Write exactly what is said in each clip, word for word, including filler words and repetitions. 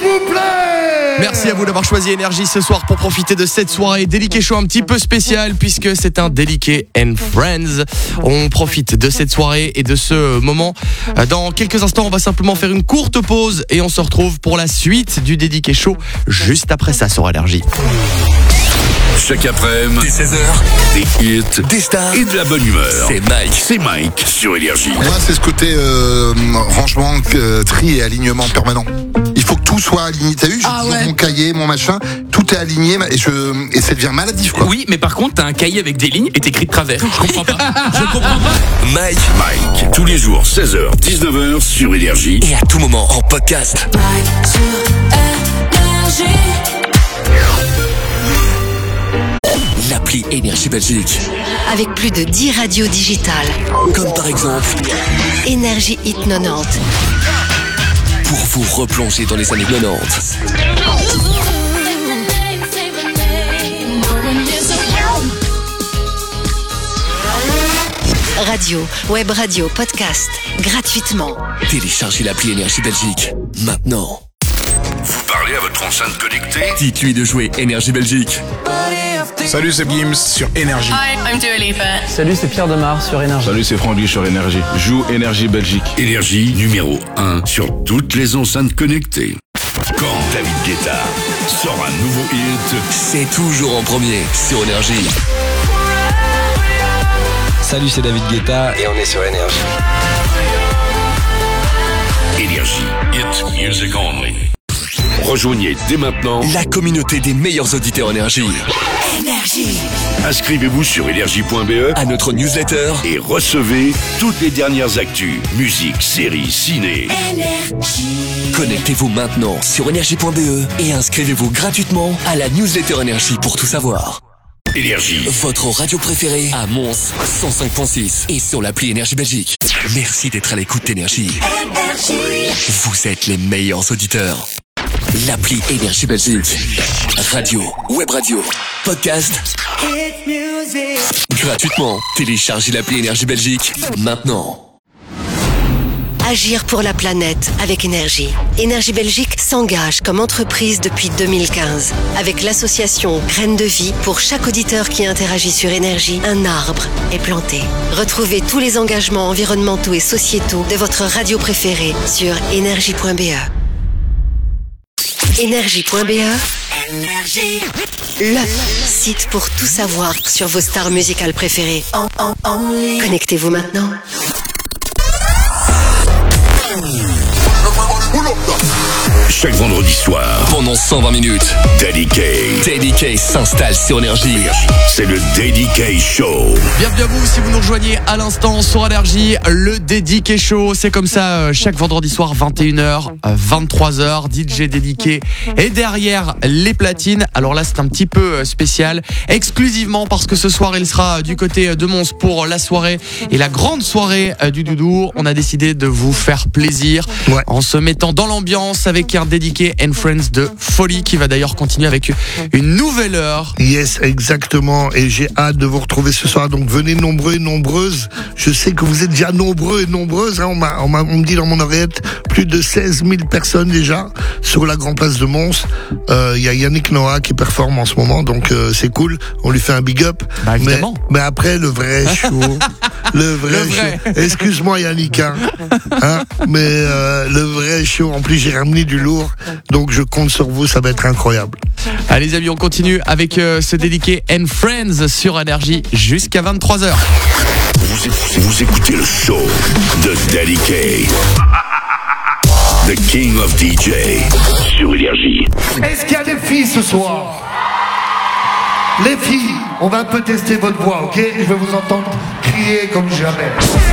vous plaît. Merci à vous d'avoir choisi Énergie ce soir pour profiter de cette soirée Déliqué Show un petit peu spéciale puisque c'est un Déliqué and Friends. On profite de cette soirée et de ce moment. Dans quelques instants, on va simplement faire une courte pause et on se retrouve pour la suite du Déliqué Show juste après ça sur Énergie. Chaque après-midi, dès seize heures, des hits, des stars et de la bonne humeur. C'est Mike, c'est Mike sur Énergie. Moi, c'est ce côté euh, rangement, euh, tri et alignement permanent. Il faut que tout soit aligné. T'as vu, j'ai Ah toujours ouais. mon cahier, mon machin, tout est aligné et, je, et ça devient maladif, quoi. Oui, mais par contre, t'as un cahier avec des lignes et t'écris de travers. Je comprends pas. Je comprends pas. Mike, Mike, tous les jours, seize heures, dix-neuf heures sur Énergie. Et à tout moment en podcast. Mike sur Énergie. L'appli Énergie Belgique. Avec plus de dix radios digitales. Comme par exemple Énergie Hit quatre-vingt-dix. pour vous replonger dans les années quatre-vingt-dix. Radio, web radio, podcast, gratuitement. Téléchargez l'appli Énergie Belgique maintenant. Vous parlez à votre enceinte connectée? Dites-lui de jouer Énergie Belgique. Salut, c'est Gims sur Énergie. Hi, I'm Dua Lipa. Salut, c'est Pierre Demar sur Énergie. Salut, c'est Francky sur Énergie. Joue Énergie Belgique. Énergie numéro un sur toutes les enceintes connectées. Quand David Guetta sort un nouveau hit, c'est toujours en premier sur Énergie. Salut, c'est David Guetta et on est sur Énergie. Énergie, hit music only. Rejoignez dès maintenant la communauté des meilleurs auditeurs Énergie. Énergie. Inscrivez-vous sur énergie point b e à notre newsletter et recevez toutes les dernières actus, musique, séries, ciné. Énergie. Connectez-vous maintenant sur énergie point b e et inscrivez-vous gratuitement à la newsletter Énergie pour tout savoir. Énergie, votre radio préférée à Mons cent cinq virgule six et sur l'appli Énergie Belgique. Merci d'être à l'écoute d'Énergie. Énergie. Vous êtes les meilleurs auditeurs. L'appli Énergie Belgique. Radio, web radio, podcast. Hit music. Gratuitement. Téléchargez l'appli Énergie Belgique maintenant. Agir pour la planète avec Énergie. Énergie Belgique s'engage comme entreprise depuis deux mille quinze. Avec l'association Graines de Vie, pour chaque auditeur qui interagit sur Énergie, un arbre est planté. Retrouvez tous les engagements environnementaux et sociétaux de votre radio préférée sur énergie point b e. énergie point b e, Énergie. le site pour tout savoir sur vos stars musicales préférées. On, on, only. Connectez-vous maintenant. Chaque vendredi soir, pendant cent vingt minutes, Daddy K. Daddy K s'installe sur Énergie. C'est le Daddy K Show. Bienvenue à vous si vous nous rejoignez à l'instant sur Énergie, le Dédiqué Show. C'est comme ça euh, chaque vendredi soir, vingt et une heures, vingt-trois heures, D J Dédiqué et derrière les platines. Alors là c'est un petit peu euh, spécial, exclusivement parce que ce soir il sera du côté de Mons pour la soirée et la grande soirée euh, du Doudou. On a décidé de vous faire plaisir Ouais. en se mettant dans l'ambiance avec un Dédiqué and Friends de folie qui va d'ailleurs continuer avec une nouvelle heure. Yes, exactement. Et j'ai hâte de vous retrouver ce soir. Donc venez nombreux et nombreuses. Je sais que vous êtes déjà nombreux et nombreuses. Hein. On, m'a, on, m'a, on me dit dans mon oreillette plus de seize mille personnes déjà sur la grande place de Mons. Il euh, y a Yannick Noah qui performe en ce moment. Donc euh, c'est cool. On lui fait un big up. Bah, évidemment. Mais, mais après, le vrai show. le vrai, Le vrai. show. Excuse-moi Yannick. Hein. Hein. Mais euh, le vrai show. En plus, j'ai ramené du lourd. Donc je compte sur vous. Ça va être incroyable. Allez les amis, on continue avec euh, ce Dédiqué and Friends sur Énergie jusqu'à vingt-trois heures. Vous, écoutez, vous écoutez le show de Daddy K. The King of D J sur Énergie. Est-ce qu'il y a des filles ce soir? Les filles, on va un peu tester votre voix, ok? Je vais vous entendre crier comme jamais.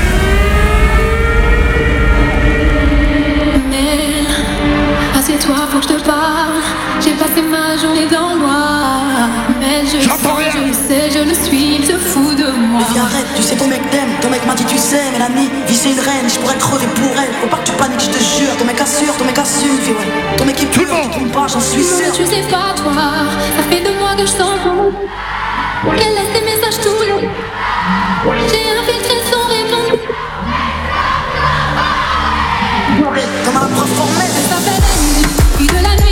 Assieds-toi, faut que je te parle. J'ai passé ma journée dans le noir. Mais je J'entends sais, rien. je le sais, je le suis, il se fout de moi. Mais viens, arrête, tu sais ton mec t'aime. Ton mec m'a dit tu sais, Mélanie, vie c'est une reine, je pourrais crever pour elle. Faut pas que tu paniques, je te jure. Ton mec assure, ton mec assume, fais ouais. Ton mec est pur, tu trompe pas, j'en suis sûr. Tu sais pas toi, ça fait deux mois que je sens bon. Qu'elle laisse des messages tous les jours. J'ai infiltré sans répondre. Comme un prof formel. Elle s'appelle Annie, fille de la nuit.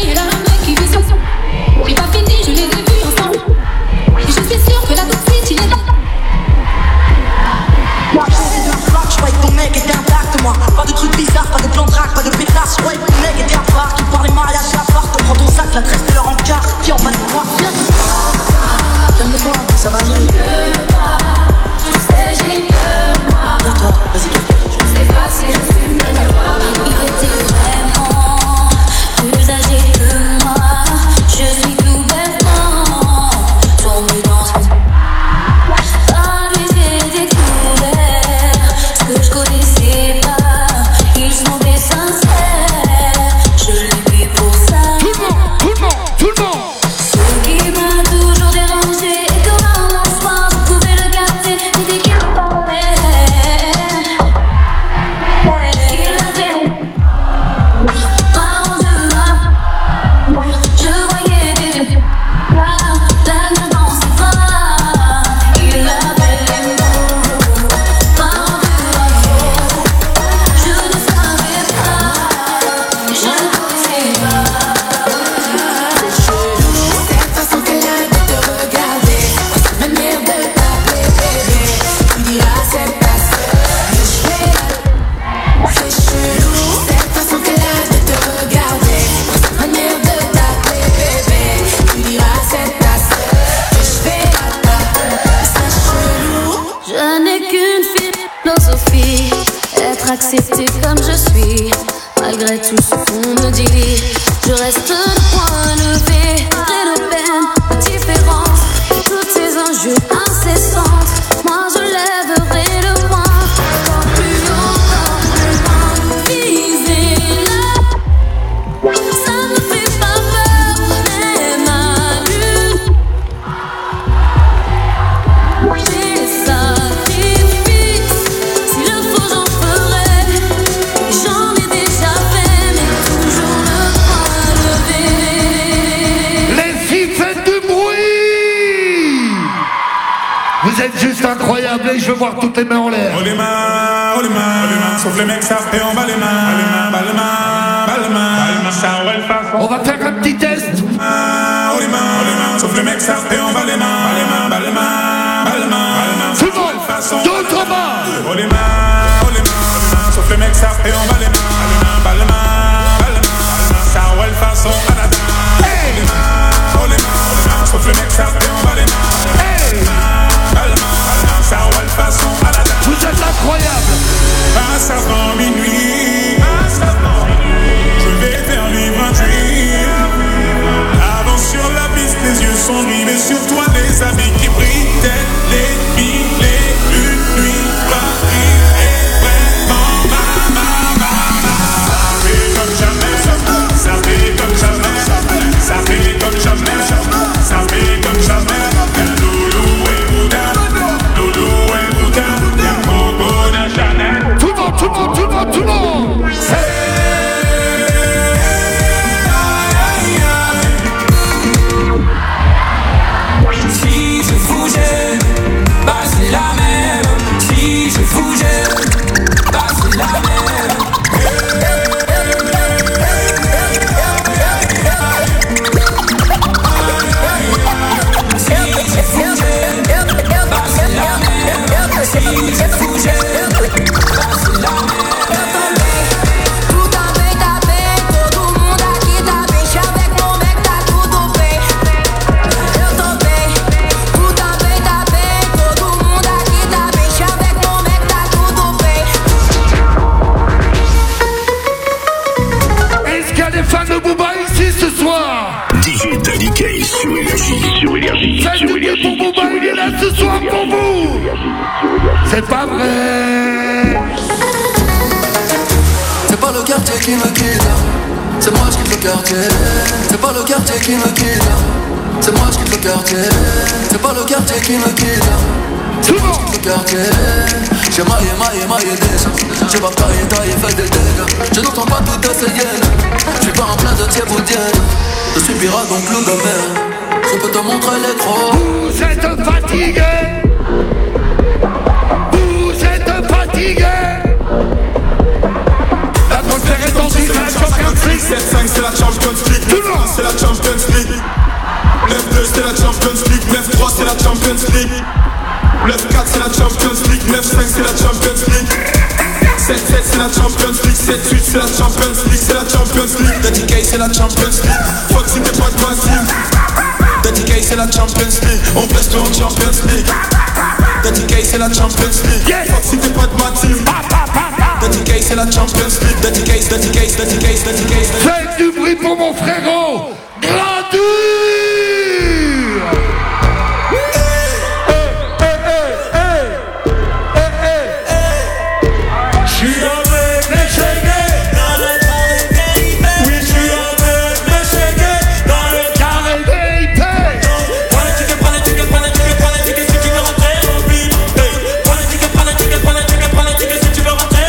accepter comme je suis. Malgré tout ce qu'on me dit, je reste le point levé. Malgré nos peines, nos différences, et toutes ces injures incessantes, moi je lèverai le poing. Encore plus haut, encore plus loin, viser là. Ça me fait pas peur, même à l'une. Des sacrifices, s'il le faut j'en ferai. J'en ai déjà fait, mais toujours le point levé. Les filles, faites du bruit. Vous êtes juste incroyables et je veux voir toutes les mains en l'air. Oh les mains, oh les mains, oh les mains. Sauf les mecs ça fait en bas les mains. Les mains, bas les mains, bas les mains. Ça ouais le façon. On va faire un petit test. Oh les mains, oh les mains. Sauf les mecs ça fait en bas les mains. Bas les mains, bas les mains, bas les mains. Tout le monde, d'autres mains. Oh les mains, oh les mains, oh les mains. Sauf les mecs ça fait en bas les mains. Bas les mains, bas les mains, bas les mains. Ça ouais le façon. Oh les mains, oh les mains, oh les mains. Sauf les mecs ça fait en bas les mains. Bas les mains, ça ouais le façon. Vous êtes incroyables. Passe avant minuit, je vais faire vivre un dream. Avance sur la piste, les yeux sont rivés sur toi, des habits qui brillent, tels les mille et une nuits. Paris est vraiment ma, ma, ma, ma. Ça fait comme jamais, ça fait comme jamais, ça fait comme jamais, ça fait comme jamais. Loulou et Bouddha, Loulou et Bouddha, Coco de Chanel. Tout le monde, tout le monde, tout le monde, tout le monde. Si je bougeais, bah c'est la même. Si je bougeais, bah c'est la même. Si je bougeais, bah c'est la même. Si je bougeais, bah c'est la même. Tout a bem, tá bem, todo mundo aqui tá bem. Chaveco, mon mec, tá tudo bem. Eu tô bem, tudo tá bem, tá bem. Todo mundo aqui tá bem. Chaveco, mon mec, tá tudo bem. Est-ce qu'il y a des fans de Booba ici ce soir? D J Daddy K sur Énergie, sur Énergie, Faites sur du bruit Énergie, pour Booba, sur il est là Énergie, ce soir sur pour Énergie, vous. sur Énergie, sur Énergie. C'est pas vrai. C'est pas le quartier qui me quitte, c'est moi qui quitte le quartier. C'est pas le quartier qui me quitte, c'est moi qui quitte le quartier. C'est pas le quartier qui me quitte, c'est moi qui quitte le quartier. J'ai maillé, maillé, maillé déjà. J'ai pas taillé, taillé, fait des dégâts. Je n'entends pas toutes ces hyènes. Je suis pas en plein de thieboudienne. Je suis pirate donc loup de mer. Je peux te montrer les crocs. Vous êtes fatigués. Vous êtes fatigués. L'atmosphère est tendue, c'est la Champions League. sept cinq c'est la Champions League. C'est la Champions League. neuf deux c'est la Champions League. neuf trois c'est la Champions League. neuf quatre c'est la Champions League. neuf cinq c'est la Champions League. sept sept c'est la Champions League. sept huit c'est la Champions League. C'est la Champions League. Daddy K c'est la Champions League. Fuck si t'es pas de ma team. Daddy K c'est la Champions League. On presse tout en Champions League. Daddy K c'est la Champions League. Fuck si t'es pas de ma team. Daddy K c'est la Champions League. Daddy K, Daddy K, Daddy K, Daddy K. Faites du bruit pour mon frérot Gradure.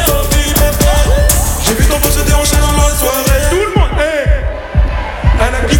J'ai vu ton poste déhanché dans la soirée. Tout le monde, hey.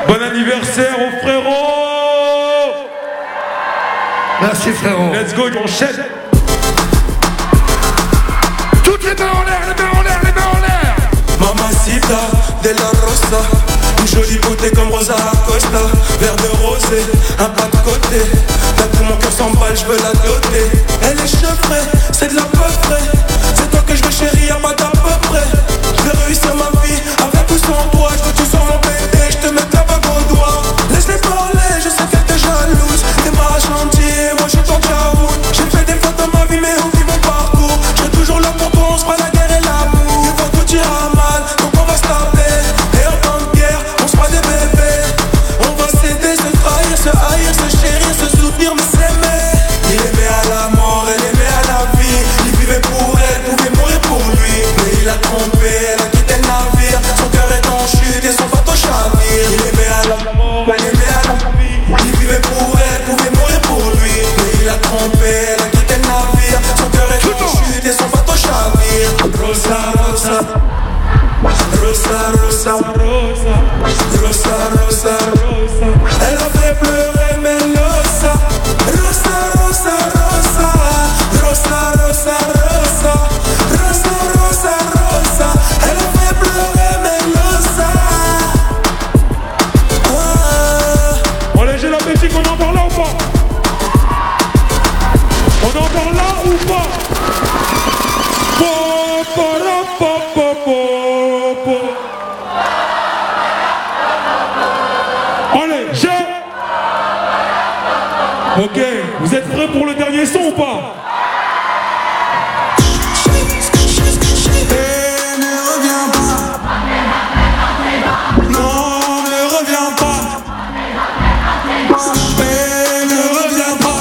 Bon anniversaire aux frérots. Merci frérot. Let's go, on enchaîne. Toutes les mains en l'air, les mains en l'air, les mains en l'air. Mamacita de la Rosa, une jolie beauté comme Rosa Acosta. Verre de rosé, un pas de côté. T'as tout mon cœur s'emballe, je veux la doter. Elle est chevrée, c'est de la peu frais. C'est toi que je veux chérie, y'a pas d'à peu près. Je vais réussir ma vie, avec ou sans toi. Je veux tout sur mon bébé, je te mets la bague au doigt. Laisse-les parler, je sais qu'elle t'est jalouse. T'es ma chantier, moi je suis ton Jaoud. J'ai fait des fautes dans ma vie, mais oublie mon parcours. Je serai toujours là pour toi, on se fera la guerre et l'amour. Des fois tout ira mal, donc on va se taper. Et en temps de guerre, on se fera des bébés. On va s'aider, se trahir, se haïr, se chérir, se soutenir, mais s'aimer. Il aimait à la mort, elle aimait à la vie. Il vivait pour elle, pouvait mourir pour lui. Mais il a trompé, elle a quitté le navire. Son cœur est en chute et son bateau chavire. Il aimait à la mort, elle aimait à la vie. Il vivait pour elle, pouvait mourir pour lui. Mais il a trompé, elle a quitté le navire. Son cœur est en chute et son bateau chavire. Rosa, Rosa, Rosa, Rosa, Rosa, Rosa, Rosa, Rosa. Elle a fait pleurer Melosa. Rosa, Rosa, Rosa, Rosa, Rosa, Rosa, Rosa, Rosa, Rosa. Elle a fait pleurer Melosa. On les j'ai la Belgique, on est encore là ou pas? On est encore là ou pas? Po, po, ra, po, po, po, po. Allez, j'ai. Ok, vous êtes prêts pour le dernier son ou pas? Et ne reviens pas. Non, ne reviens pas. Et ne reviens pas.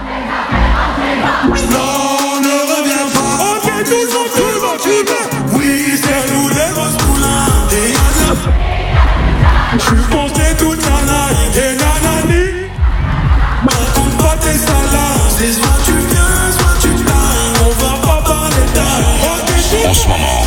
Non, ne reviens pas. Ok, tout le monde, tout le monde, tout le monde. Oui, c'est nous les grosses poulains. Et y'a de Je suis monté toute la night et nanani. raconte pas tes salades. C'est soit tu viens, soit tu tailles. On va pas parler d'ail. En ce moment.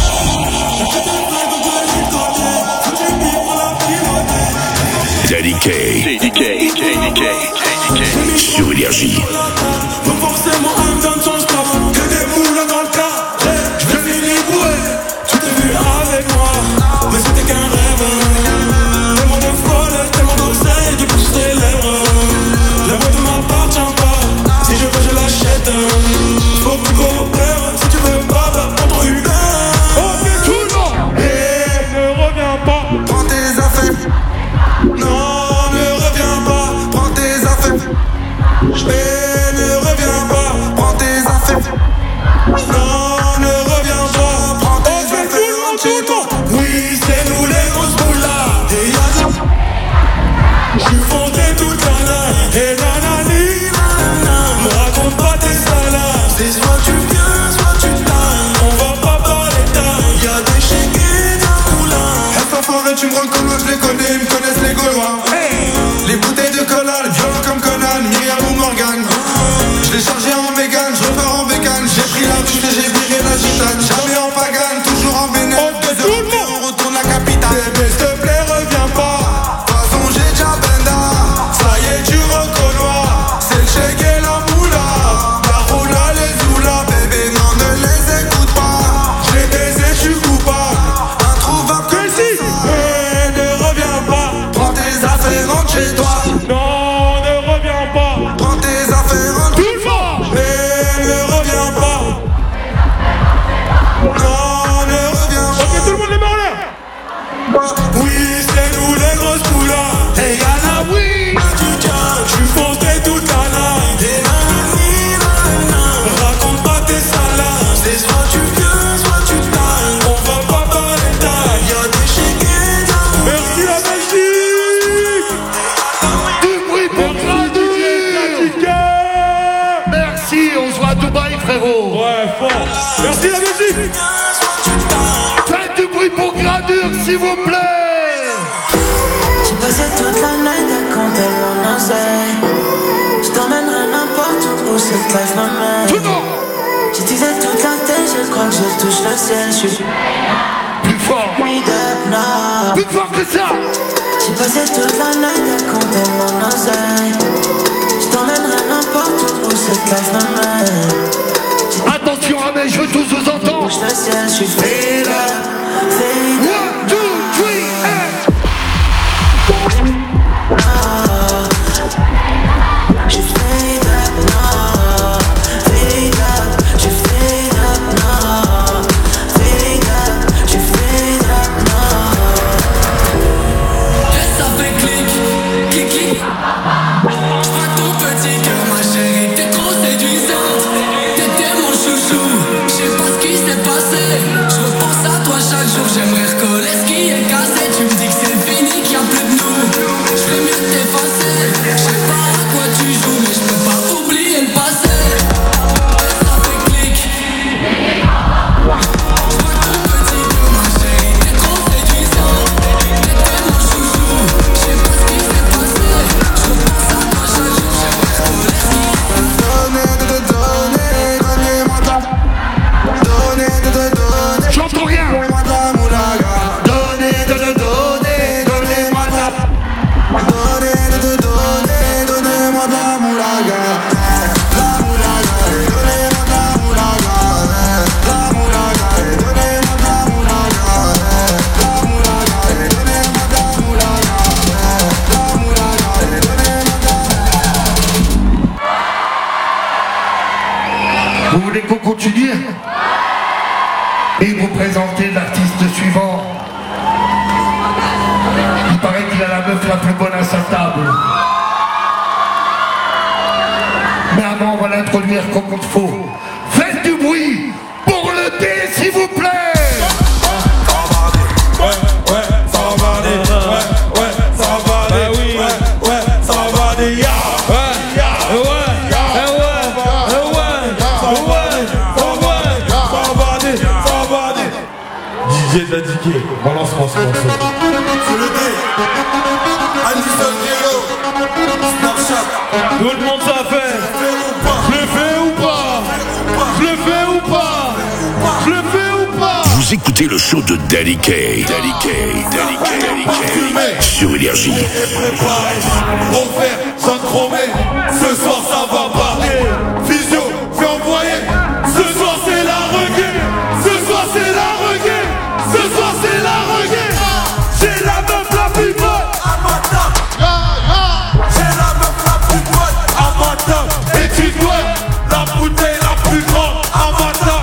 Daddy K. Daddy K. Daddy K. Sur Énergie. Faut forcément un dans son staff. Que des moulins dans le cas. Je vais finir boué. Tu t'es vu avec moi, mais c'était qu'un rêve. Tellement de folle, tellement d'oseille, du coup c'est l'erreur. La boîte ne m'appartient pas. Si je veux, je l'achète. Faut que tu coopères. Si tu veux pas, va prendre une heure. Ok, tout le monde. Et ne reviens pas. Prends tes affaires. Non, ne reviens pas. Prends tes affaires. Et ne reviens pas. Prends tes affaires. Non, ne reviens pas. Prends tes affaires chez toi. Oui, c'est nous les grosses boulas. Et y'a de... Je suis fondé toute la night. Et nanani, nanana. Me raconte pas tes salades. C'est soit tu viens, soit tu tailles. On va pas parler taille. Y'a des chégués d'un moulin. Reste forêt, tu me reconnais, je les connais, ils me connaissent les Gaulois. Les bouteilles de cola, violent comme Conan, Myriam ou Morgane. Je l'ai chargé en vegan, je repars en vegan. J'ai pris la douche et j'ai viré la gitane. Jamais en pagane, toujours en vénère. Deux heures après, on retourne la capitale. Bébé, s'il te plaît, reviens pas. De toute façon, j'ai déjà benda. Ça y est, tu reconnois. C'est le chèque et la moula. La roula, les zoula. Bébé, non, ne les écoute pas. Je l'ai baisé, je suis coupable. Introuvable comme si. Et ne reviens pas. Prends tes affaires, rentre chez toi. Non, ne reviens pas. Prends tes affaires, rentre. Tout le monde. Et ne reviens pas. Non, ne reviens pas. Ok, tout le monde les mains en l'air. Oui, c'est nous les grosses poulas. Et y'a la oui. Tu tiens, je suis fondé toute la night. Et nanani, nanana. Raconte pas tes salades. C'est soit tu viens, soit tu tailles. On va pas parler taille. Y'a des chégués d'un moulin. Merci la Belgique. Du bruit pour Gradure. Merci, on se voit à Dubaï frérot. Ouais, fort. Merci la Belgique. Faites du bruit pour Gradure s'il vous plaît. J'ai passé toute la night à compter mon oseille. Je t'emmènerai n'importe où cette life m'amène. Tout le monde. J'utilisais toute la tête, je crois que je touche le ciel. Je suis plus fort. Read up now. Plus fort que ça. J'ai passé toute la night à compter mon oseille. Je t'emmènerai n'importe où où cette life m'amène. Attention à mes, je veux tous vous entendre. Bouge le ciel, je suis fade up, fade up. One, two, three, and Je suis fade up, non. Fade up, je suis fade up, non. Fade up, je suis fade up, non. Et ça fait clic, clic, clic. J'vois ton petit cœur, ma chérie, t'es trop séduisante. T'étais mon chouchou, j'sais pas ce qui s'est passé. J'repense à toi chaque jour, j'aimerais recoller ce qui est cassé. Tu me dis que c'est fini, qu'il y a plus de nous. J'ferais mieux de t'effacer. J'sais pas à quoi tu joues, mais j'peux pas oublier le passé. Et ça fait clic. J'vois ton petit cœur, ma chérie, t'es trop séduisante. T'étais mon chouchou, j'sais pas ce qui s'est passé. J'repense à toi chaque jour, j'aimerais recoller ce qui est cassé. Donnez, de te donner, donnez-moi ta. Donnez, de te donner. j'entends rien. Donnez-moi ta moulaga. Donnez, de te donner, donnez-moi ta. Donnez, de te donner, donnez-moi ta moulaga. La moulaga, donnez-moi ta moulaga. La moulaga, donnez-moi ta moulaga. La moulaga, donnez-moi ta moulaga. La moulaga, donnez-moi ta. Vous voulez qu'on continue? Et vous présentez l'artiste suivant. Il paraît qu'il a la meuf la plus bonne à sa table. Mais avant, on va l'introduire comme il faut. Faites du bruit pour le D, s'il vous plaît. Ouais, ouais, ça va aller, ouais, ouais, ça va aller, ouais, ouais, ça va aller, ya, ouais, ya, ouais, ouais, ouais, ouais, ça va aller, ça va aller, ça va aller, ça va aller. D J Dediké, balance-moi ce morceau. C'est le D, Anissa Diallo, Snapchat. Tout le monde ça fait. Je le fais ou pas? Je le fais ou pas? Je le fais ou pas? Vous écoutez le show de Daddy K. Daddy K. Daddy K. Daddy K. Sur Énergie. Préparé, refaire, synchromé. Ce soir ça va parler. Physio, fais envoyer. Ce soir c'est la reggae. Ce soir c'est la reggae. Ce soir c'est la reggae. J'ai la meuf la plus bonne à ma table. J'ai la meuf la plus bonne à ma table. Et tu dois la bouteille la plus grande à ma table.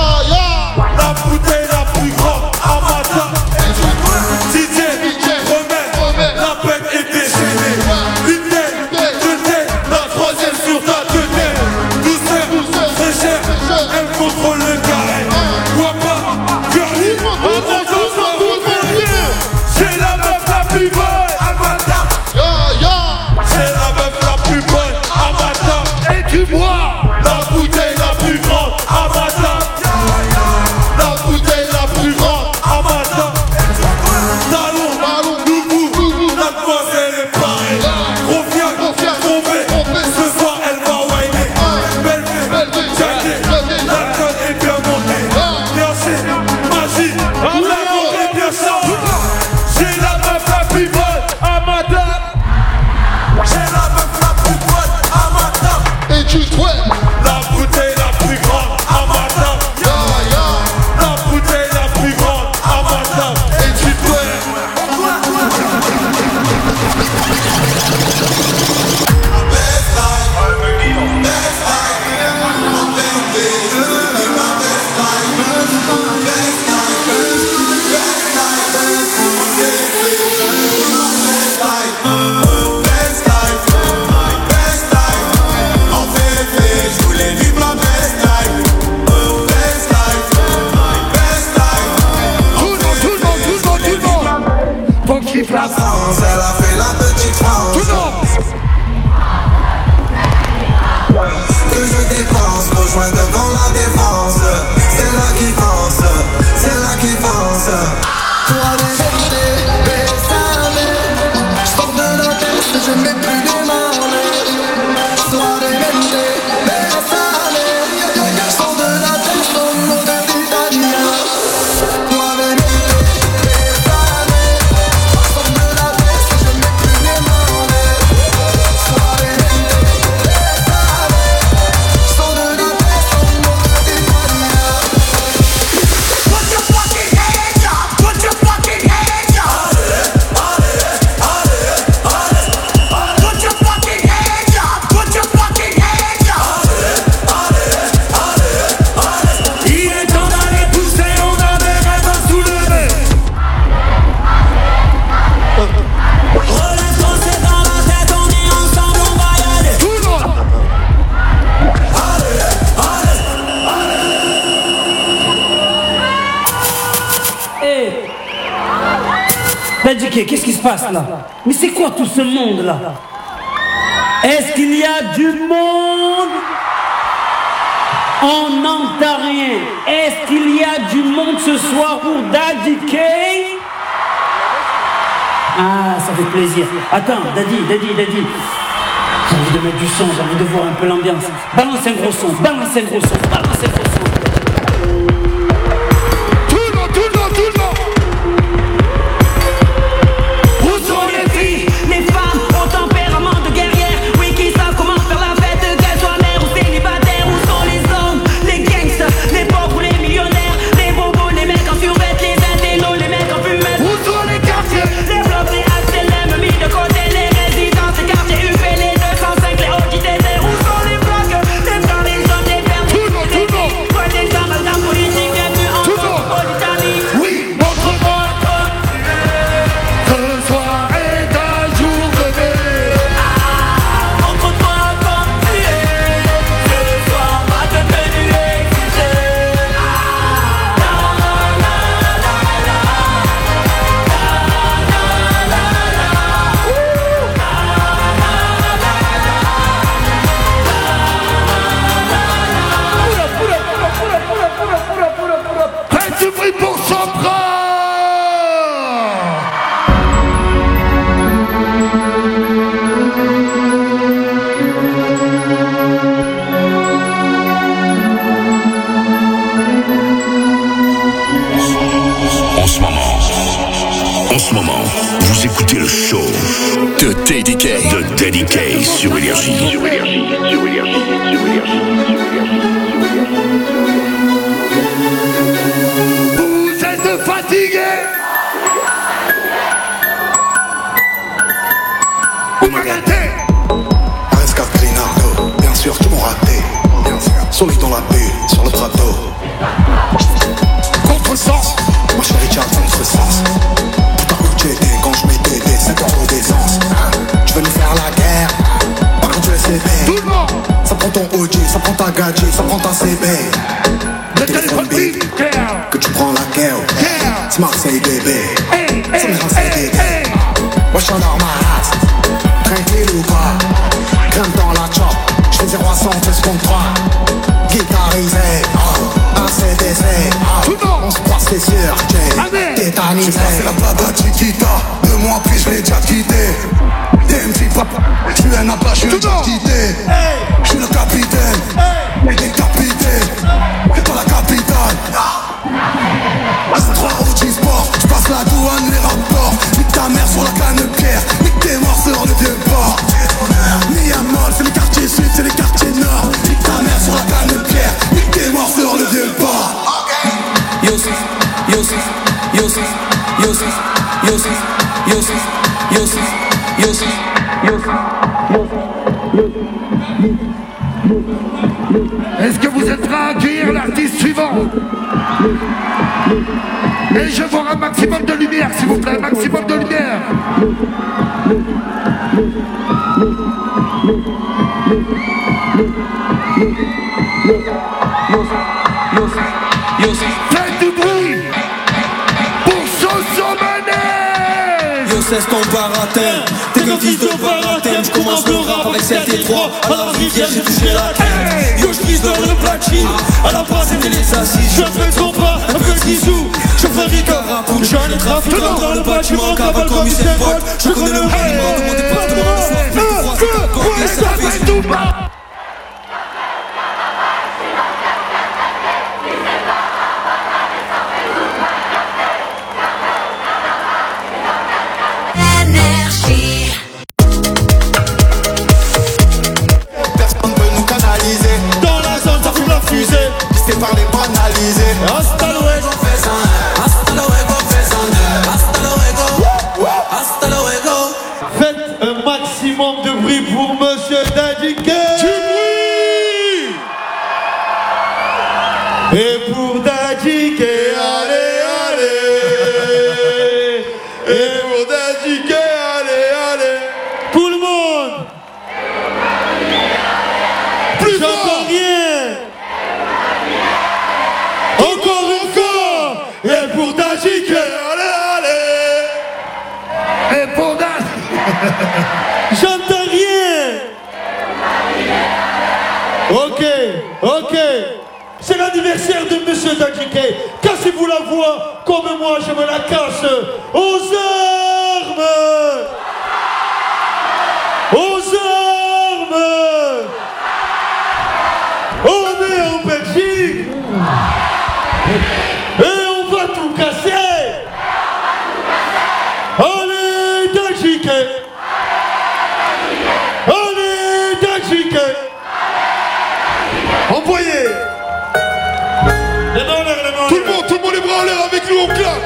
La bouteille la plus grande à ma table. D J, remets, la peine est déchaînée. Une tête, deux têtes, la troisième sur ta deux têtes. Douceur, très cher, elle contrôle le carré. Vois pas, cœur libre, on entend ça vous faire. C'est la meuf la plus bonne à ma table. C'est la meuf la plus bonne à ma table. Et tu bois la bouteille la plus grande à ma table. La bouteille la plus grande à ma table. Talon, Loubou, la demoiselle est parée. Confiant, tombé, ce soir elle va whiner. Belle fée, jacket, l'alcool est bien monté. Bien magie, la mort est bien chantée. J'ai la meuf la plus bonne à ma table. J'ai la meuf la plus bonne à ma table. Et tu souhaites la bouteille la plus grande à ma table. La bouteille la plus grande à ma table. Et tu souhaites. Best life, best life, La France, elle a fait la petite France. Tout le monde. Que je dépense, rejoins devant la défense. C'est là qui pense, c'est là qui pense. Pour aller chercher, bésame. Je sors de la tête, je ne mets plus les mains en l'air. Soir des mendés, bésame. Je sors de la tête, son nom de l'italien. Pour aller chercher, bésame. Je sors de la tête, Dadike, qu'est-ce qui se passe là? Mais c'est quoi tout ce monde là? Est-ce qu'il y a du monde? On n'entend rien. Est-ce qu'il y a du monde ce soir pour Dadike? Ah, ça fait plaisir. Attends, Daddy, Daddy, Daddy. J'ai envie de mettre du son, j'ai envie de voir un peu l'ambiance. Balance un gros son, balance un gros son, balance un gros son. Tout le monde, tout le monde, tout le monde. Où sont les filles, les femmes au tempérament de guerrière? Oui, qui savent comment faire la fête, qu'elles soient mères ou célibataires. Où sont les hommes, les gangsters, les pauvres ou les millionnaires? Les bobos, les mecs en survêt, les intellos, les mecs en fumette. Où sont les quartiers? Les blocs, les H L M mis de côté, les résidences, les quartiers U P, les deux cent cinq, les O J T Z. Où sont les blocs, les blancs, les jaunes, les verts, les tout le monde, tout le monde. ouais, les amalgames politiques, bienvenue en France, en Italie. Oui, montre-moi ce soir est un jour de mai. Montre-toi comme tu es, ce soir va te tenir excité. La la la la la, la la la la, ouh, la la la la la. Faites du bruit pour Sopra. En ce moment, en ce moment, vous écoutez le show de Daddy K. De Daddy K sur Énergie. Sur Énergie, sur Énergie, sur Énergie, sur Énergie. Vous êtes fatigués? Vous me gâtez? Aresca Clinardo, bien sûr, tout mon raté. Bien sûr. Souris dans la baie, sur le plateau. Contre-sens. Ma chérie, tu as contre-sens. Tout à où j'étais quand je mettais des cinq euros d'essence. Tu veux nous faire la guerre? Par contre, tu es C B. Tout le monde. Ça prend ton O G, ça prend ta gadget, ça prend ta C B. Le téléphone bip. Que tu prends la guerre. C'est Marseille bébé. Hey, Ça hey, me rend C D D. hey, hey. Wesh, j'adore ma race. Tranquille ou pas? Crème dans la chop. J'fais zéro à cent, fais ce qu'on croit. Guitarisé, oh, A C D C, oh. On se croise, c'est sûr, j'ai tétanisé. J'ai passé la baba Chiquita. Deux mois puis je l'ai déjà quitté. T M C papa, j'suis un abat, j'suis un déjà quitté. J'suis le capitaine, décapité. Et pas la capitale. C'est trois O G Sport, j'passe la douane, les rapports. Nique ta mère sur la canne pierre, nique tes morts sur le vieux port. Ni à Moll, c'est les quartiers sud, c'est les quartiers nord. Nique ta mère sur la canne pierre, nique tes morts sur le vieux port. Yosef, Yosef, Yosef, Yosef, Yosef, Yosef, Yosef, Yosef, Yosef, Est-ce que vous êtes prêts à accueillir l'artiste suivant? Et je veux un maximum de lumière, s'il vous plaît, un maximum de lumière. Faites du bruit pour Soso Mané. Yo cesse ton baratin, t'es qu'un fils de baratin. J'commence le rap avec celle des trois. À la rivière j'ai touché la tête. Yo j'prise dans le platine, à la base c'était les assises. J'fais trop pas, un peu de bisous. J'fais Ricard, j'suis un trafiquant dans le bâtiment. Cavale comme Usain Bolt, je connais le monument de mon département. Je fais trois, c'est ça fait tout bas. Pisté par les banalisés. Hasta luego, hasta luego, hasta luego, hasta luego. Faites un maximum de bruit pour Monsieur Daddy K. Du bruit. Et pour Daddy K, allez, allez. Et pour Daddy K, allez, allez. Tout le monde. Plus j'entends rien. Encore, encore. Et pour Daddy K, allez, allez. J'entends rien. Ok, ok. C'est l'anniversaire de Monsieur Dadjike. Cassez-vous la voix comme moi je me la casse. Aux armes. Aux armes. On est en Belgique. Et on va tout casser. Allez, Dadjike. Allez, Dadjike. Envoyez. Les mains en l'air, les mains en l'air. Tout le monde, tout le monde les bras en l'air avec nous, on claque.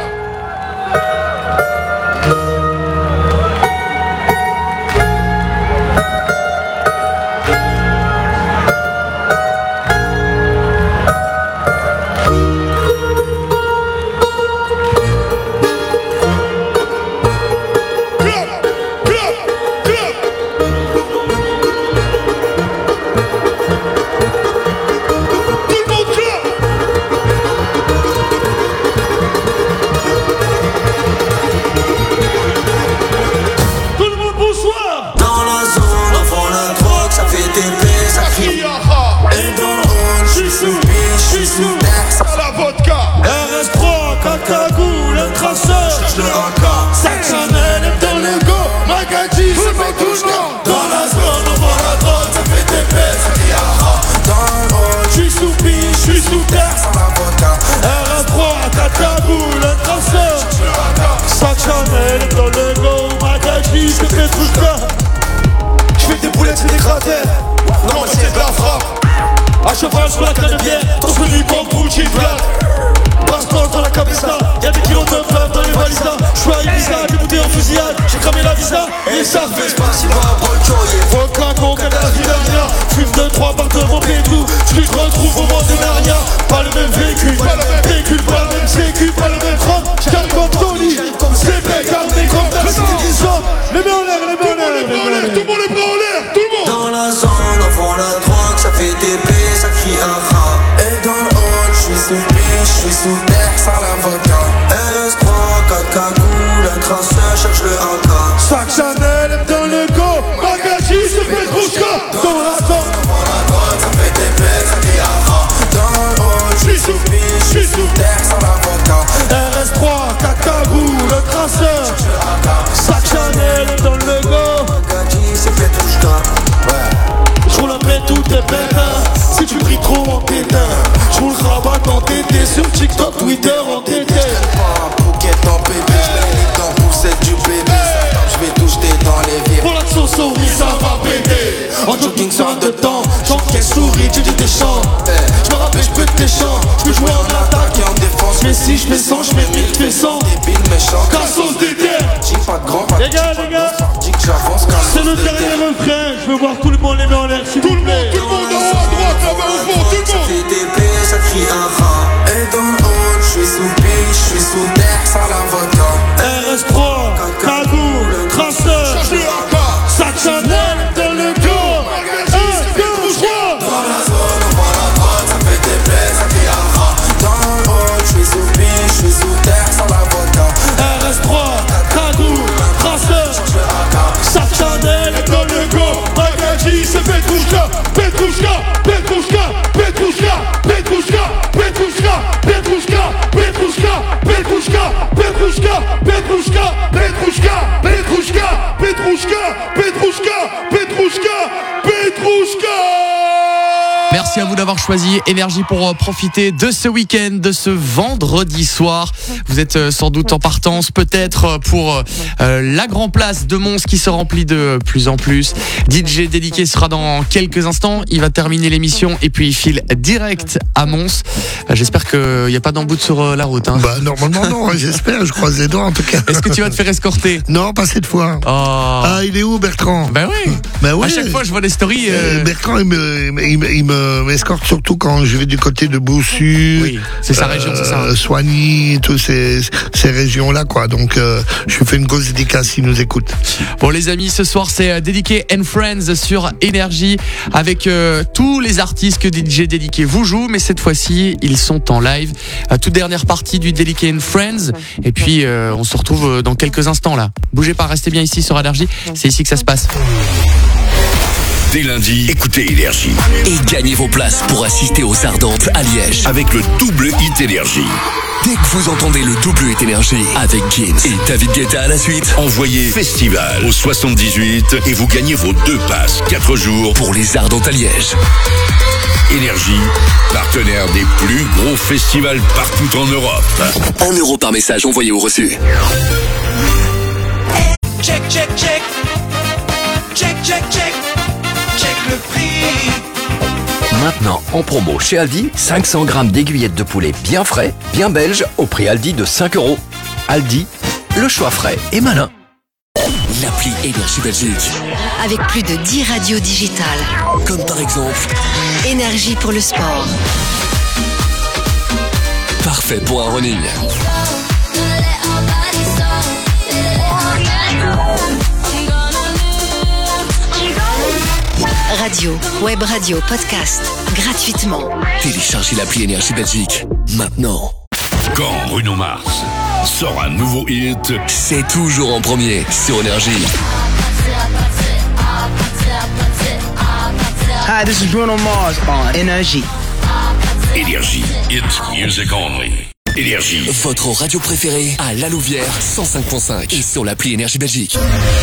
Je fais des boulettes, c'est des cratères. Non, mais c'est de la frappe. À cheval sur la canne de bière, ton celui pour Gucci Black. Passe-toi dans la cabessa, y'a des kilos de fleuve dans les valises. J'suis à Ibiza, débouté en fusillade. J'ai cramé la visa et ça fait pas si bas. Vodka, coca, d'Avidaria. Fume deux, trois par de mon pédou. Tu te retrouves au monde de Narnia. Pas le même véhicule, pas le même véhicule, pas le même sécu, pas le même front. J'cale comme Tony, c'est bec, armé comme ta cité des hommes. Les mains en l'air, les mains en l'air, les mains en l'air. Tout le monde les bras en l'air, tout le monde. Dans la zone, avant la drogue, ça fait des baisers, ça crie un rat. Et dans le hall, j'suis sous pied, j'suis sous terre, ça l'avocat. R S trois, quatre cagoules, un traceur, cherche le A K. Sac Chanel, dans le go, Magaji, c'est Petrouchka. Dans la zone, avant la drogue, ça fait des baisers, ça crie un rat. Dans le hall, j'suis sous pied, j'suis sous terre, ça l'avocat. R S trois, quatre cagoules, un traceur, cherche le A K. Sac Chanel, dans le go, Magaji, c'est Petrouchka. J'roule après tout tes pétins. Si tu brilles trop en tétin, j'roule rabat en tété. Sur TikTok, Twitter en tété. Pas Phuket en bébé, j'mets les dents pour celle du bébé. J'vais tout jeter dans les vies. Pour la sauce souris, ça va péter. En jogging sur un de temps, j'encaisse souris, tu dis des chants. J'me rappelle, j'peux tes chants. J'peux jouer en attaque et en défense. J'mets si, j'mets cent, j'mets mille, j'mets cent. Débile méchant, Cassos des terres. Dis pas de grand, pas de les gars, les gars, dis que j'avance quand c'est le dernier refrain. Je veux voir tout le monde les mains en l'air, s'il vous plaît. Tout le monde en haut à droite, la main au fond, tout le monde. Ça fait des baisers, ça crie un rat. Et dans le hall, j'suis sous pied, j'suis sous terre, ça l'avocat. R S trois, cagoule, traceur, Sac Chanel, dans le go. Un, deux, trois. Dans la zone, on voit la droite, ça fait des baisers, ça crie un rat. Dans le hall, j'suis sous pied, j'suis sous terre, ça l'avocat. R S trois, cagoule, traceur, Sac Chanel, dans le go. Magaji, c'est Petrouchka, Petrouchka, Petrouchka, Petrouchka, Petrouchka, Petrouchka, Petrouchka, Petrouchka, Petrouchka, Petrouchka, Petrouchka, Petrouchka, Petrouchka, Petrouchka, Petrouchka, Petrouchka, Petrouchka. Merci à vous d'avoir choisi Énergie pour euh, profiter de ce week-end, de ce vendredi soir. Vous êtes euh, sans doute en partance, peut-être euh, pour euh, la Grand Place de Mons qui se remplit de plus en plus. D J Dédiqué sera dans quelques instants. Il va terminer l'émission et puis il file direct à Mons. Euh, j'espère qu'il n'y a pas d'embout sur euh, la route. Hein. Bah normalement non, j'espère. Je croise les doigts en tout cas. Est-ce que tu vas te faire escorter? Non, pas cette fois. Oh. Ah, il est où Bertrand? Ben oui. Ben oui. À chaque fois, je vois des stories. Euh... Euh, Bertrand, il me, il me, il me euh, m'escorte surtout quand je vais du côté de Boussu. Oui, c'est sa région, c'est ça. Soigny, toutes ces, ces régions-là, quoi. Donc, euh, je fais une grosse dédicace s'ils nous écoutent. Bon, les amis, ce soir, c'est Dédiqué and Friends sur Énergie avec euh, tous les artistes que D J Dédiqué vous joue, mais cette fois-ci, ils sont en live. Euh, toute dernière partie du Dédiqué and Friends. Et puis, euh, on se retrouve dans quelques instants, là. Bougez pas, restez bien ici sur Énergie. C'est ici que ça se passe. Dès lundi, écoutez Énergie et gagnez vos places pour assister aux Ardentes à Liège avec le double hit Énergie. Dès que vous entendez le double hit Énergie avec Gims et David Guetta à la suite, envoyez Festival au soixante-dix-huit et vous gagnez vos deux passes quatre jours pour les Ardentes à Liège. Énergie, partenaire des plus gros festivals partout en Europe. Un euro par message envoyé au reçu. Check, check, check. Check, check, check. Check le prix. Maintenant, en promo chez Aldi, cinq cents grammes d'aiguillettes de poulet bien frais, bien belge, au prix Aldi de cinq euros. Aldi, le choix frais et malin. L'appli Énergie Belgique. Avec plus de dix radios digitales. Comme par exemple Énergie pour le sport. Parfait pour un running. Radio, web radio, podcast, gratuitement. Téléchargez l'appli Énergie Belgique, maintenant. Quand Bruno Mars sort un nouveau hit, c'est toujours en premier sur Énergie. Hi, this is Bruno Mars on Énergie. Énergie, it's music only. Énergie, votre radio préférée à La Louvière cent cinq virgule cinq et sur l'appli Énergie Belgique.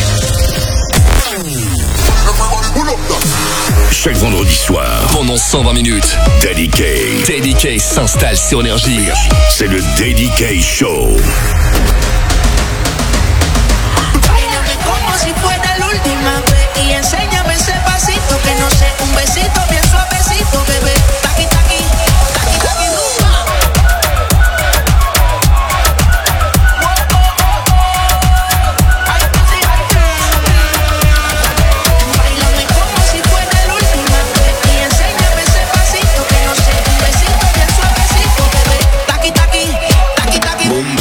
Chaque vendredi soir, pendant cent vingt minutes, Daddy K. Daddy K s'installe sur Énergie. C'est le Daddy K Show. Como si fuera la última vez y enséñame ese pasito que no sé, un besito bien suavecito, bebé. Taqui taqui, taqui taqui rumba. Bailame como si fuera la última vez y enséñame ese pasito que no sé, un besito bien suavecito, bebé. Taqui taqui, taqui taqui rumba.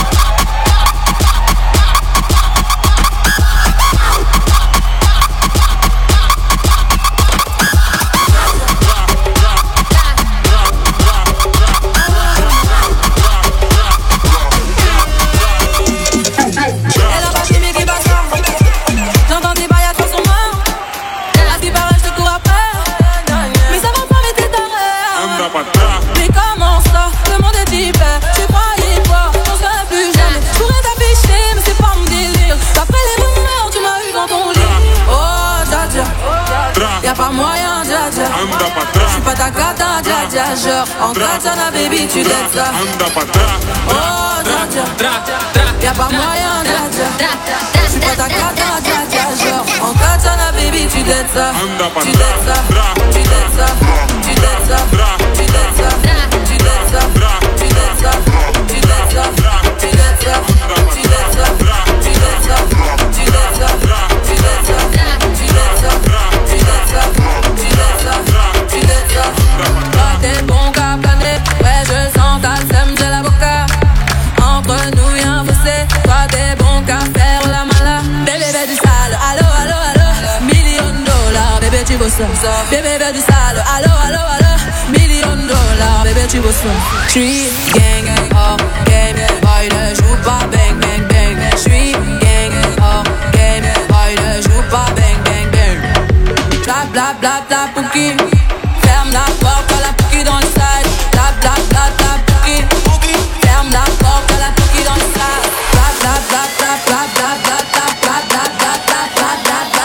Mais comment ça, le monde est hyper. Tu croyais quoi, on se plus jamais. Je pourrais t'afficher, mais c'est pas mon délire. D'après les rumeurs, tu m'as eu dans ton lit. Oh, dja dja, y'a pas moyen, dja dja. J'suis pas ta cata, dja dja. Genre, en katana, baby, tu dettes ça. Oh, dja dja, y'a pas moyen, dja dja. J'suis pas ta cata, dja dja. Genre, en katana, baby, tu dettes ça. Tu dettes ça, tu dettes ça, tu dettes ça. Tu dettes ça, tu dettes ça, tu dettes ça, tu dettes ça, tu dettes ça, tu dettes ça, tu dettes ça, tu dettes ça, tu dettes ça, tu dettes ça, tu dettes ça, tu dettes ça, tu dettes ça. Toi t'es bon qu'à planer, ouais je sens ta sème de l'avocat. Entre nous y'a un fossé, toi t'es bon qu'à faire la mala. Bébé bébé du sale, allo allo allo, million dollars, bébé tu bosses ça. Bébé bébé du sale, allo allo allo. Million dollars, bébé tu bosses ça. J'suis gang, oh game, boy ne joue pas bang bang bang. J'suis gang, oh game, boy ne joue pas bang bang bang. Bla bla bla bla pouki, ferme la porte à la pouki dans le side. Bla bla bla bla pouki, ferme la porte à la pouki dans le side. Bla bla bla bla bla bla bla bla bla bla bla bla bla bla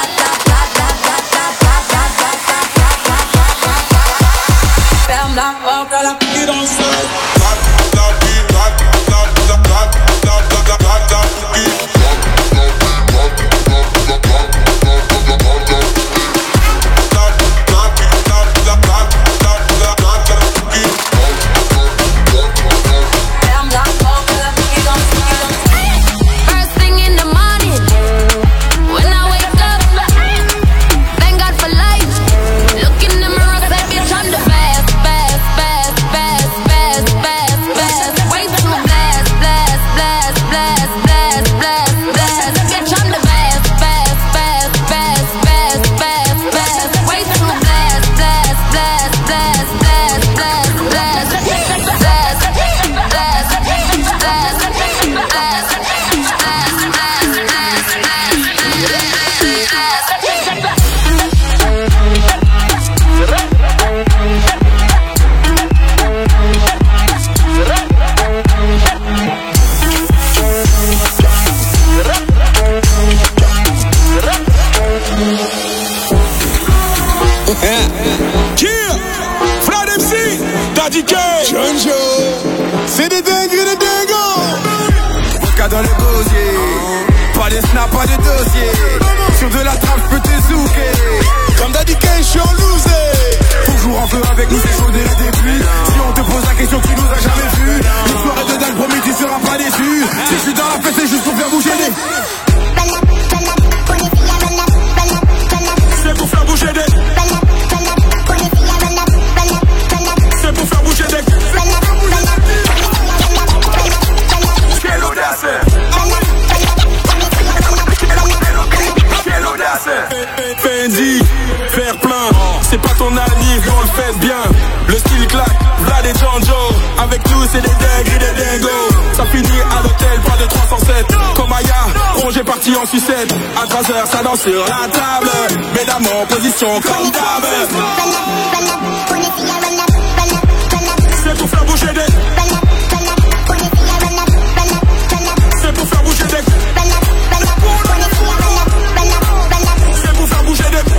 bla. Ferme la porte à la pouki dans le side. Ferme la porte. Daddy K, Jojo, c'est des dingues, des dingos. Vodka dans le gosier, pas de snap, pas de dossier. Sur de la trappe, je peux te zouker. Comme Daddy K, je suis en loser. Toujours en feu avec nous, c'est chaud dès le début. Si on te pose la question, tu nous as jamais vu. Une soirée de dingue, promis, tu seras pas déçu. Si je suis dans la fête, c'est juste pour faire bouger les. C'est pour faire bouger des. C'est pour faire bouger des. Quelle audace. Quelle audace. Fendi, faire plein. C'est pas ton anniv, mais on le fait bien. Le style claque, Vlad et Jojo. Avec nous c'est des dingues et des dingos. Ça finit à l'hôtel, pas de trois cent sept. Comme Aya, rongé parti en sucette. À trois heures, ça danse sur la table. Mesdames en position comme d'hab. C'est pour faire bouger des. C'est pour faire bouger des. C'est pour faire bouger des.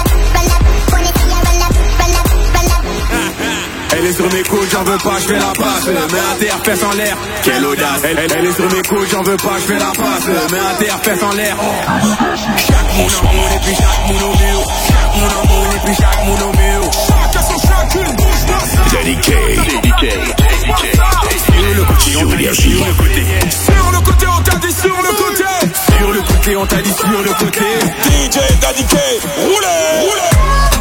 Elle est sur mes coudes, j'en veux pas, je fais la passe. Mets à terre, fesse en l'air, quelle audace. Elle, elle, elle est sur mes coudes, j'en veux pas, je fais la passe. Mets à terre, fesse en l'air. Chaque mon amour et puis chaque mon amour. Chaque mon amour et puis chaque mon amour. Chacun son chacune, bouge pas. Dediqué, dediqué, dediqué. Sur le côté, on t'a dit sur le côté. Sur le côté, on t'a dit sur le côté. Sur le côté, on t'a dit sur le côté. D J Dediqué, roulez, roulez.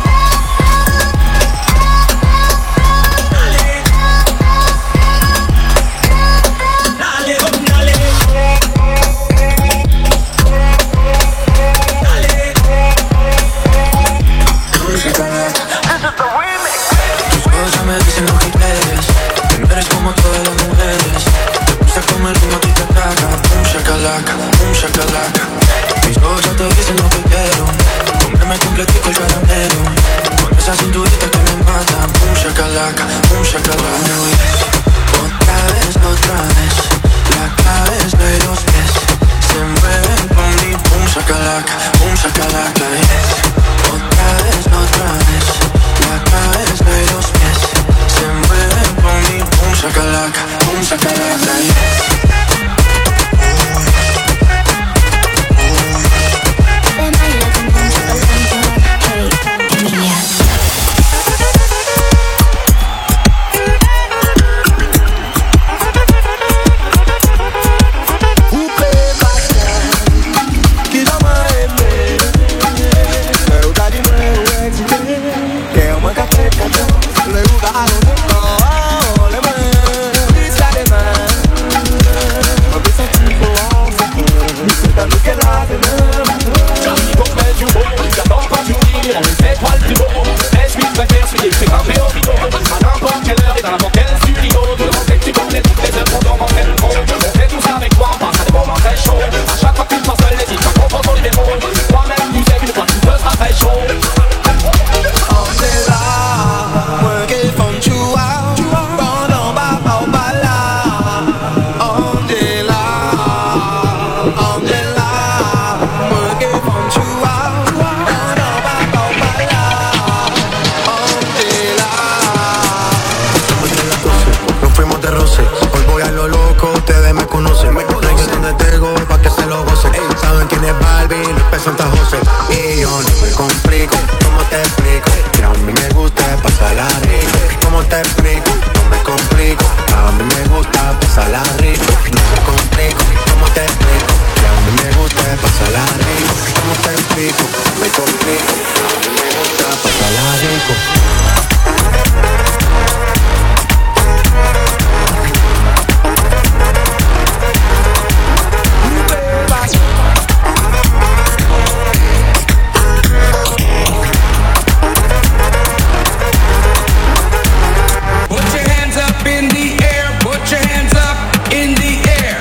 Me dicen lo que quieres, que no eres como todas las mujeres. Te gusta como el ritmo a ti te ataca. Boom shakalaka, boom shakalaka. Mis ojos te dicen lo que quiero, comerme completico el caramelo. Con esa cinturita que me mata. Boom shakalaka, boom shakalaka. Otra vez, otra vez, la cabeza y los pies se mueven con mi boom shakalaka, boom shakalaka. Otra vez, otra vez, la cabeza y los pies se mueven con mi boom shakalaka, boom shakalaka, yes.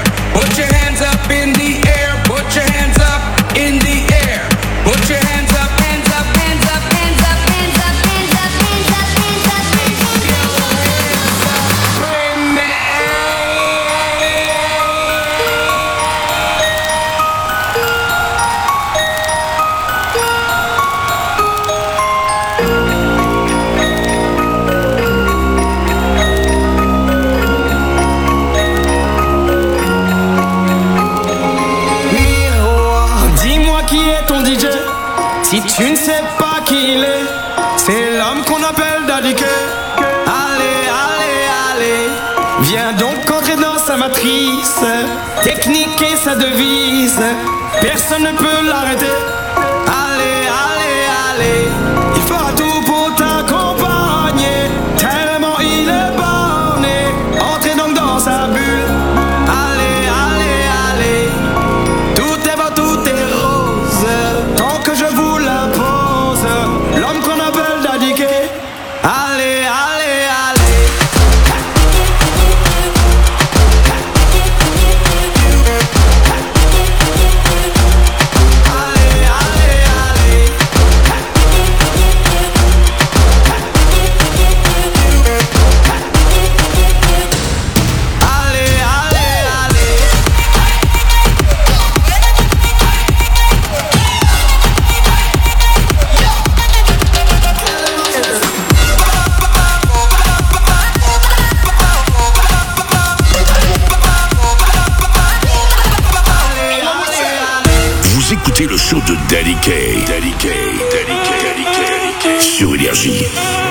Put your hands up Si tu ne sais pas qui il est, c'est l'homme qu'on appelle Daddy K. Allez, allez, allez, viens donc entrer dans sa matrice. Technique et sa devise, personne ne peut l'arrêter. Allez, allez, allez, il fera tout pour t'accompagner. Tellement il est borné, entrez donc dans sa bulle. Allez, allez, allez, tout est beau, tout est rose, tant que je vous l'impose. L'homme qu'on appelle Daddy K. Allez, allez, allez. Écoutez le show de Daddy K. Daddy K. Daddy K. Daddy K. Daddy K. Sur Énergie.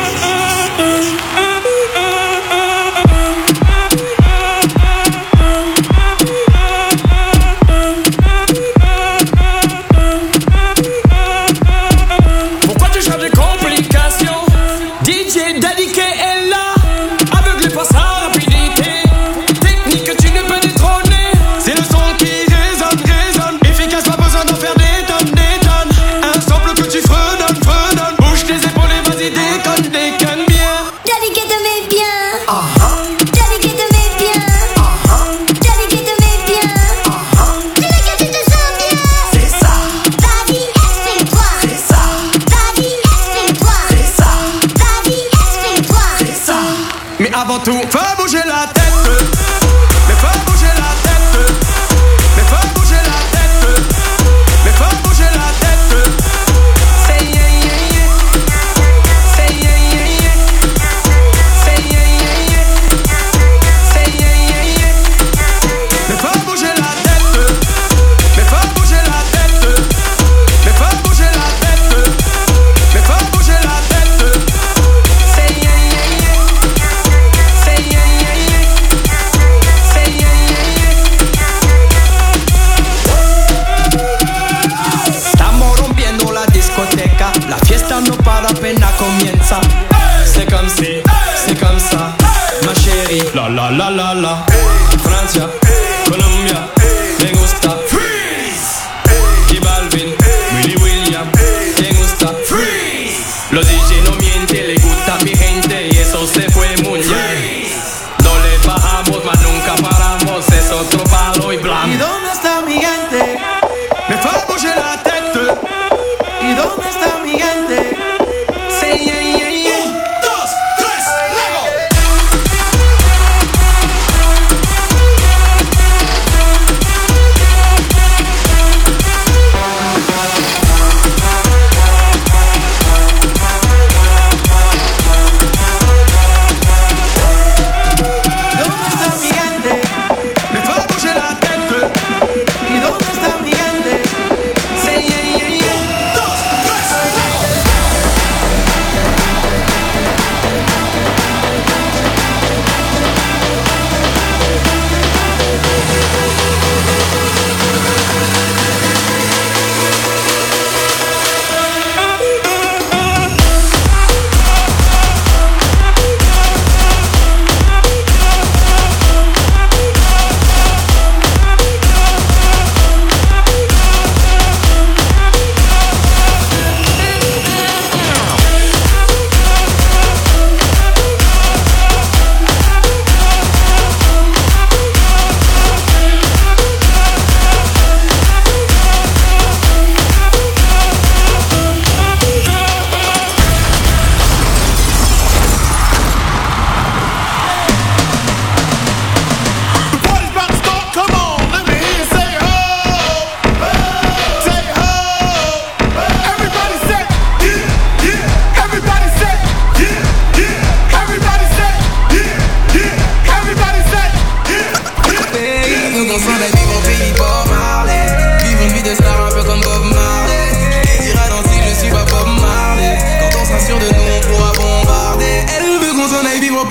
Pourquoi tu cherches des complications? D J Daddy K est là, aveuglé par sa rapidité. Technique que tu ne peux détrôner. C'est le son qui résonne, résonne. Efficace, pas besoin d'en faire des tonnes, des tonnes. Un sample que tu fredonnes, fredonnes. Bouge tes épaules et vas-y, déconne, déconne bien. Daddy K te met bien. Daddy K te met bien. Daddy K te met bien. Daddy K tu te sens bien. C'est ça. Daddy explique-toi. C'est ça. Daddy explique-toi. C'est ça. Daddy explique-toi. C'est ça. Mais avant tout, fais bouger la tête. Mais fais bouger la tête. Mais fais bouger la tête. Mais fais bouger la tête. Say yeah yeah yeah. Say yeah yeah yeah. Say yeah yeah yeah. Say yeah yeah yeah. Mais fais bouger la tête. Mais fais bouger la tête. Mais fais bouger la tête. Mais fais bouger la tête. Say yeah yeah yeah. Say yeah yeah yeah. Say yeah yeah yeah. Estamos rompiendo la discoteca, la fiesta no para apenas comienza. C'est comme si, c'est comme ça, ma chérie. La la la la la. Francia, Colombia, me gusta. Freeze. Y Balvin, Willy William, me gusta. Freeze. Los D J no mienten, le gusta a mi gente y eso se fue muy bien. No le bajamos, mas nunca paramos, es otro palo y blanco. ¿Y dónde está mi gente? Me fue bouger la tête. ¿Y dónde está mi gente? Say yeah yeah yeah. Un, dos, tres, luego.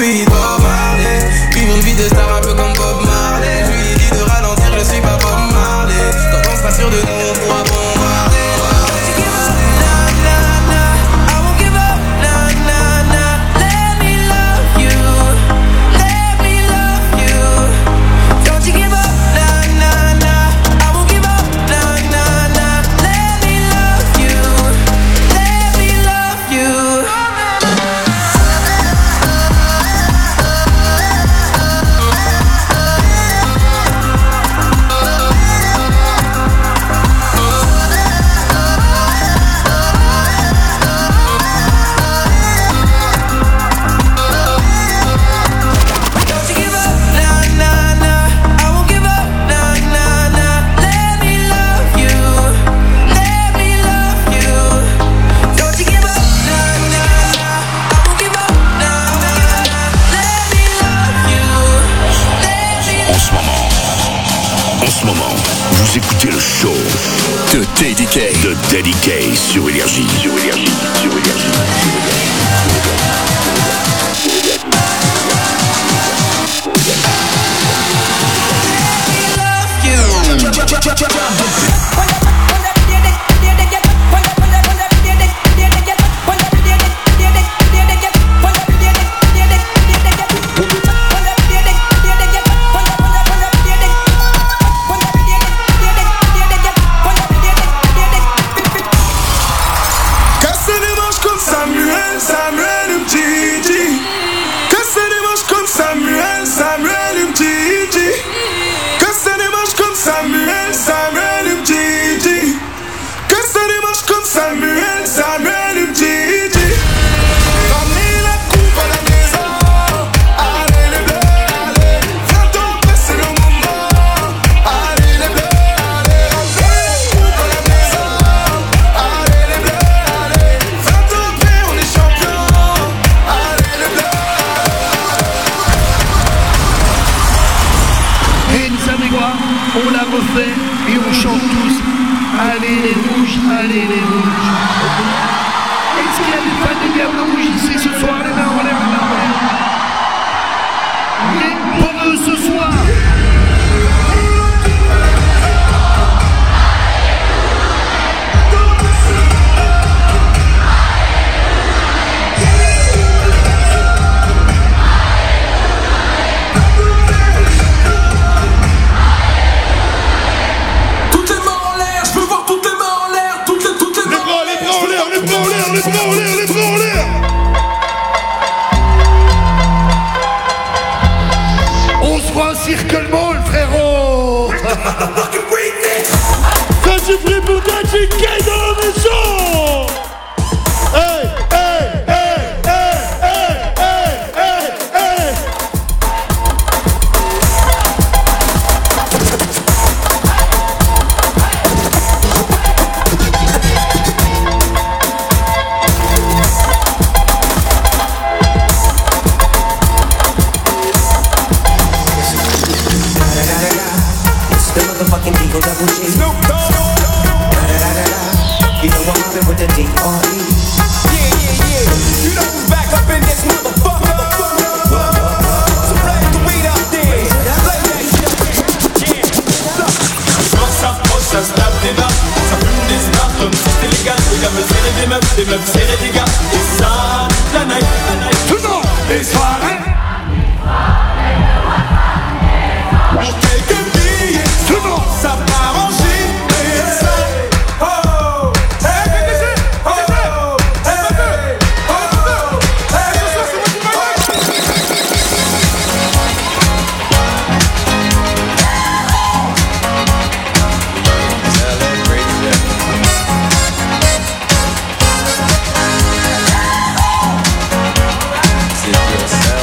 pays doit parler. Vivre une vie de star un peu comme Bob Marley. Je lui ai dit de ralentir, je suis pas Bob Marley. Quand on sera sûr de nous, on pourra bombarder. Vous écoutez le show de Daddy K. De Daddy K sur Énergie. Sur Énergie. Sur Énergie. Et on chante tous. Allez les rouges, allez les rouges. Est-ce qu'il y a des fans des Diables Rouges ici ce soir? Les mains en l'air, les mains en l'air. Mais pour eux ce soir. On se voit un circle mall, frérot. Ça suffit pour Daddy K dans la maison. Hey, hey, hey, hey, hey, hey, hey, hey. The motherfucking Eagle Double G. Snoop Dogg. You know I'm mobbing with the D R E. Yeah, yeah, yeah. You know who's back up in this motherfucker. So blaze the weed out there. Play that shit. Yeah. Força, força, ça tape des barres. Ça fume des stars comme si c'était légal. Les gars veulent serrer des meufs, des meufs serrer des gars. Et ça, la night, la night. Tout le monde, les soirées. Quelques billets, tout le monde, ça part en gîte. Et ça, oh, hey, hey, oh, hey, hey, oh, hey, C'est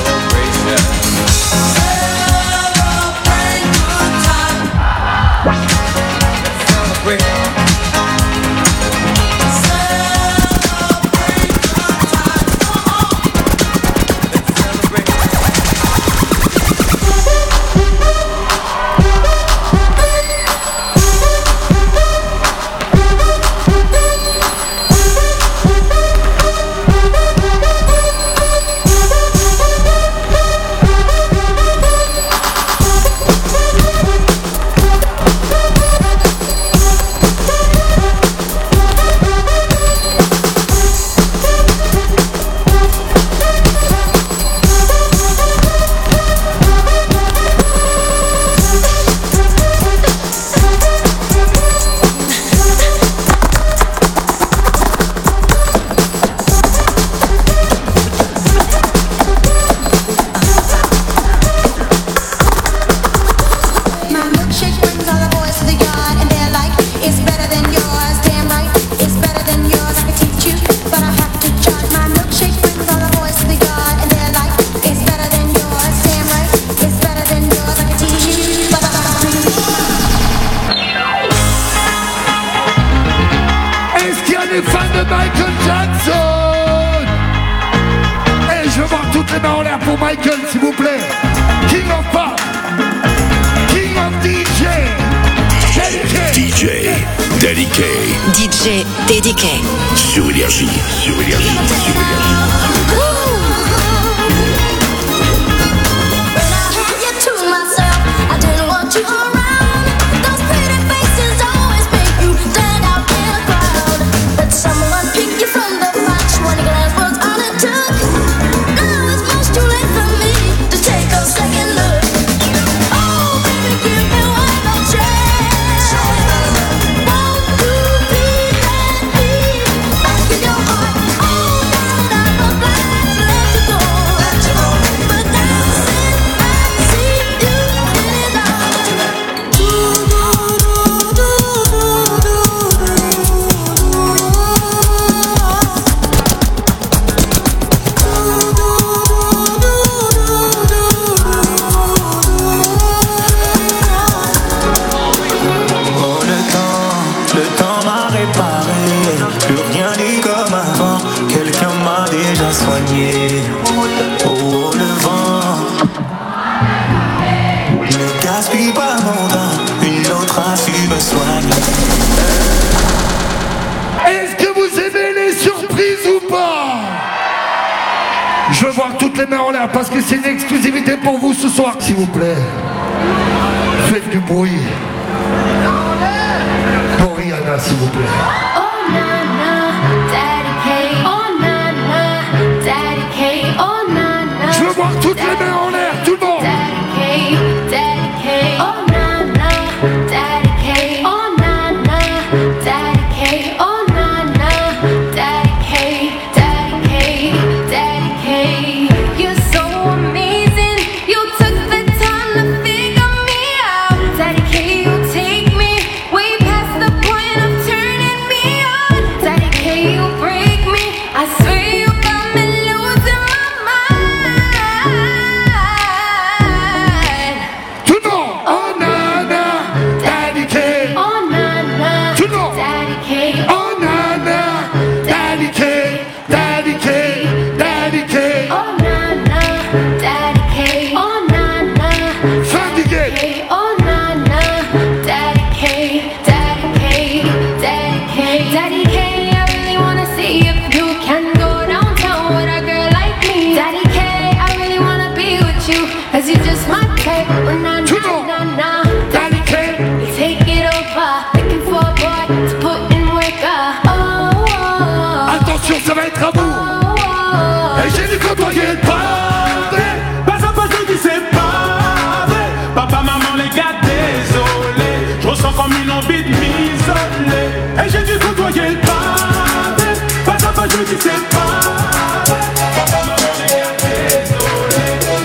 Michael Jackson. Et je veux voir toutes les mains en l'air pour Michael, s'il vous plaît. King of Pop, King of D J, D J Dediqué. D J Dediqué. Sur Énergie, sur Énergie, sur Énergie. Je veux voir toutes les mains en l'air parce que c'est une exclusivité pour vous ce soir, s'il vous plaît. Faites du bruit. Pour Rihanna, s'il vous plaît. Oh nana, Daddy K. Oh nana, Daddy K. Oh nana. Je veux voir toutes les mains en l'air, tout le monde. Daddy K, Daddy K. Oh nana, Daddy K. Oh nana, Daddy K. Oh nana, Daddy K, Daddy K, Daddy K. You're so amazing. You took the time to figure me out. Daddy K, you take me way past the point of turning me on. Daddy K, you break me. I swear you got me losing my mind. Tout le monde. Oh nana, Daddy K. Oh nana, Tout le monde. Daddy K. Oh nana, Daddy K, Daddy K, Daddy K. Oh nana, Daddy K. Oh nana, Fin du game. oh nana, Daddy K, Daddy K, Daddy K, Daddy K. I really wanna see if you can go downtown with a girl like me. Daddy K, I really wanna be with you, cause you're just my type. Oh na na na na, Daddy K. you take it over, looking for a boy to put in work. uh, Oh, oh, Attention, ça va être à bout. oh, Et j'ai dû côtoyer le pavé. Pas à pas, je dis c'est pas vrai. Papa, maman, les gars, désolé. Je ressens comme une envie de m'isoler. Et j'ai dû côtoyer le pavé. Pas à pas, je dis c'est pas vrai. Papa, maman, les gars, désolé.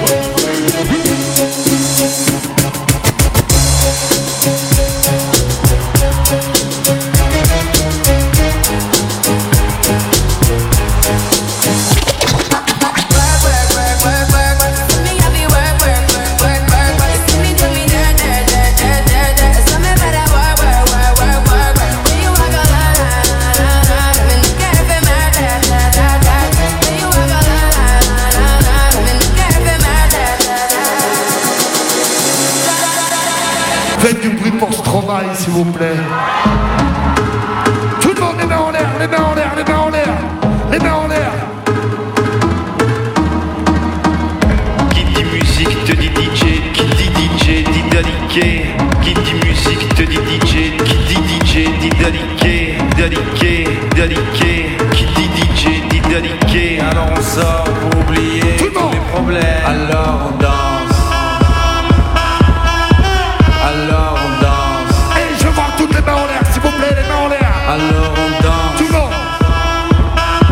Faites du bruit pour Stromae, s'il vous plaît. Tout le monde, les mains en l'air, les mains en l'air, les mains en l'air, les mains en l'air. Qui dit musique te dit D J, qui dit D J dit Daddy K. Qui dit musique te dit D J, qui dit D J dit Daddy K. Daddy K, Daddy K. Qui dit D J dit Daddy K. Alors on sort pour oublier tous les problèmes. Alors on danse.